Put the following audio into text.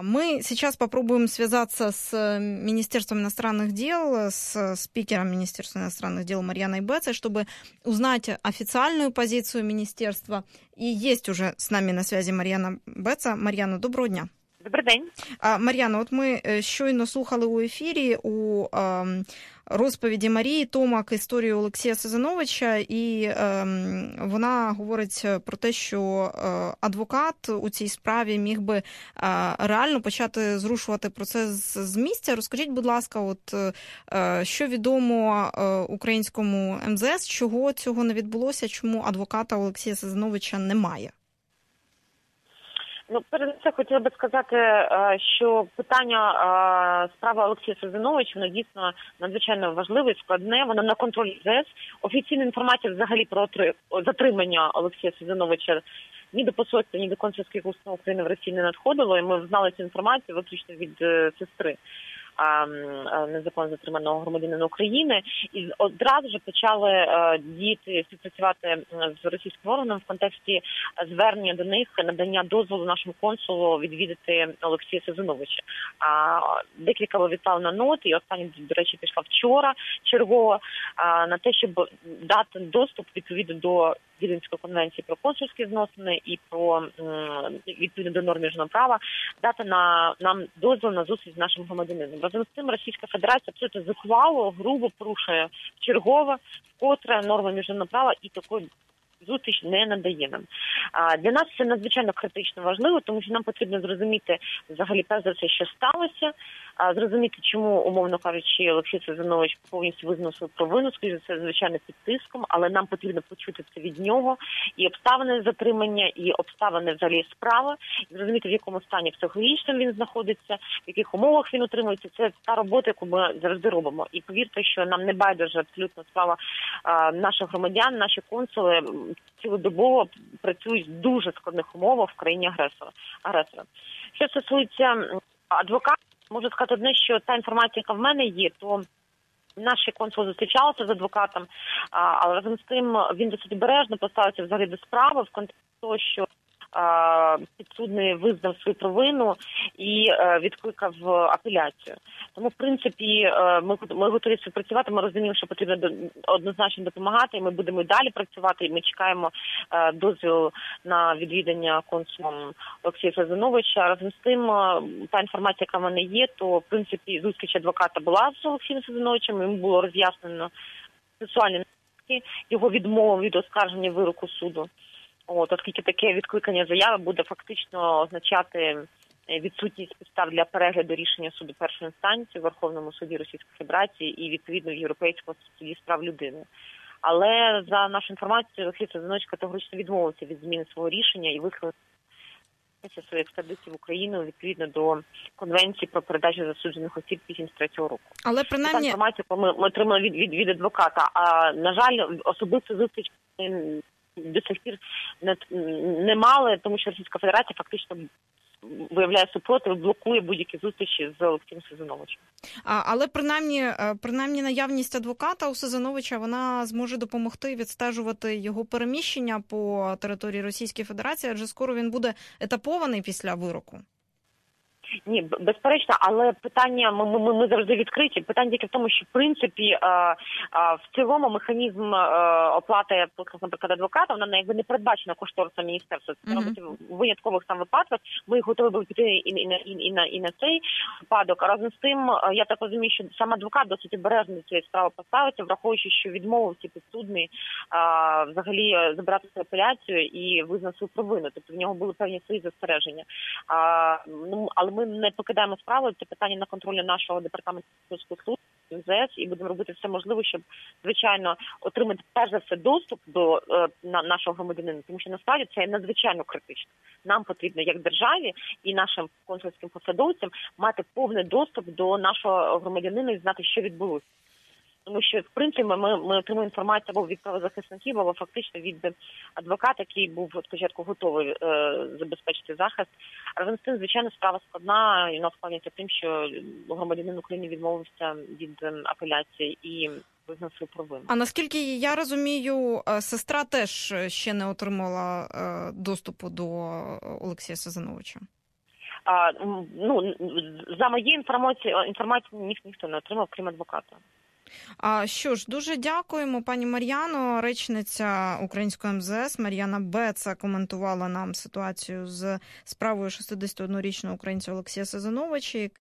Мы сейчас попробуем связаться с Министерством иностранных дел, с спикером Министерства иностранных дел Марьяной Бецой, чтобы узнать официальную позицию министерства. И есть уже с нами на связи Мар'яна Беца. Мар'яно, доброго дня. Добрий день. Мар'яно, от ми щойно слухали у ефірі у розповіді Марії Томак історію Олексія Сизановича, і вона говорить про те, що адвокат у цій справі міг би реально почати зрушувати процес з місця. Розкажіть, будь ласка, от що відомо українському МЗС, чого цього не відбулося, чому адвоката Олексія Сизановича немає? Перед цим хотіла би сказати, що питання справи Олексія Сизановича, воно дійсно надзвичайно важливе і складне, воно на контролі МЗС. Офіційна інформація взагалі про затримання Олексія Сизановича ні до посольства, ні до консульських установ України в Росії не надходило, і ми знали цю інформацію виключно від сестри незаконно затриманого громадянина України, і одразу ж почали діяти, співпрацювати з російським органом в контексті звернення до них, надання дозволу нашому консулу відвідати Олексія Сизановича. Декілька було відправлено нот, і остання, до речі, пішла вчора чергово на те, щоб дати доступ відповідно до Віденської конвенції про консульські зносини і про відповідно до норм міжнародного права, дати нам дозвіл на зустріч з нашим громадянином. Разом з цим Російська Федерація абсолютно зухвало, грубо порушує вчергове, вкотре норми міжнародного права і такої зустріч не надає нам. Для нас це надзвичайно критично важливо, тому що нам потрібно зрозуміти взагалі перш за все, що сталося, зрозуміти, чому, умовно кажучи, Олексій Сизанович повністю визнав свою провину, скажімо, це звичайно під тиском, але нам потрібно почути це від нього, і обставини затримання, і обставини взагалі справи, і зрозуміти, в якому стані психологічному він знаходиться, в яких умовах він утримується. Це та робота, яку ми завжди робимо. І повірте, що нам не байдуже абсолютно справа наших громадян, наші консули цілодобово працюють в дуже складних умовах в країні агресора. Що стосується адвоката, можу сказати одне, що та інформація, яка в мене є, то наші консули зустрічалися з адвокатом, але разом з тим він досить обережно поставився взагалі до справи в контексті того, що підсудний визнав свою провину і відкликав апеляцію. Тому, в принципі, ми готові співпрацювати, ми розуміємо, що потрібно однозначно допомагати, і ми будемо і далі працювати, і ми чекаємо дозвіл на відвідання консулом Олексія Сизановича. Разом з тим, та інформація, яка в мене є, то, в принципі, зустріч адвоката була з Олексієм Сизановичем, йому було роз'яснено процесуальні наслідки його відмови від оскарження вироку суду. Оскільки таке відкликання заяви буде фактично означати відсутність підстав для перегляду рішення суду першої інстанції в Верховному суді Російської Федерації і, відповідно, в Європейському суді з прав людини. Але, за нашу інформацію, Олексій Сизанович категорично відмовився від зміни свого рішення і висловив свою екстрадицію в Україну відповідно до Конвенції про передачу засуджених осіб 2003 року. Але принаймні... Та інформацію, яку ми отримали від адвоката. А, на жаль, особисто зустріч до сих пір не мали, тому що Російська Федерація фактично виявляє супротив, блокує будь-які зустрічі з Олексієм Сизановичем. Але принаймні наявність адвоката у Сизановича, вона зможе допомогти відстежувати його переміщення по території Російської Федерації, адже скоро він буде етапований після вироку. Ні, безперечно, але питання, ми завжди відкриті. Питання тільки в тому, що, в принципі, в цілому механізм оплати, наприклад, адвоката, вона якби не передбачена кошторисом міністерства. Це робиться в виняткових сам випадках. Ми готові були піти і на цей випадок. А разом з тим, я так розумію, що сам адвокат досить обережно до цієї справи поставиться, враховуючи, що відмовився підсудний взагалі забирати свою апеляцію і визнав свою провину. Тобто в нього були певні свої застереження. Але ми не покидаємо справу, це питання на контролі нашого департаменту служб МЗС, і будемо робити все можливе, щоб, звичайно, отримати перш за все доступ до нашого громадянина, тому що насправді це надзвичайно критично. Нам потрібно, як державі і нашим консульським посадовцям, мати повний доступ до нашого громадянина і знати, що відбулося. Тому що, в принципі, ми отримуємо інформацію або від правозахисників, або фактично від адвоката, який був спочатку готовий забезпечити захист. Разом з тим, звичайно, справа складна, і вона складається тим, що громадянин України відмовився від апеляції і визнав свою провину. А наскільки я розумію, сестра теж ще не отримала доступу до Олексія Сизановича? За моєю інформацією ніхто не отримав, крім адвоката. Що ж, дуже дякуємо, пані Мар'яно. Речниця української МЗС Мар'яна Беца коментувала нам ситуацію з справою 61-річного українця Олексія Сизановича,